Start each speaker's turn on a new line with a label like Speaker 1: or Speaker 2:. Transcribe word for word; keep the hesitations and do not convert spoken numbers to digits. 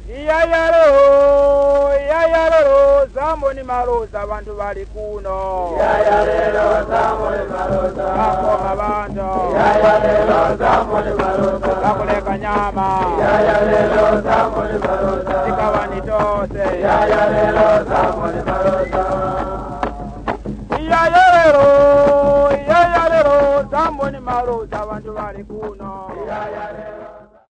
Speaker 1: Iyayalero, iyayalero, zamboni maroza abantu bali kuno.
Speaker 2: Iyayalero, zamboni maroza.
Speaker 1: Bakoma bantu.
Speaker 2: Iyayalero, zamboni maroza.
Speaker 1: Bakuleka nyama.
Speaker 2: Iyayalero, zamboni maroza.
Speaker 1: Zikawani tose.
Speaker 2: Iyayalero, zamboni maroza.
Speaker 1: Iyayalero, iyayalero, zamboni maroza abantu bali kuno.
Speaker 2: Iyayalero.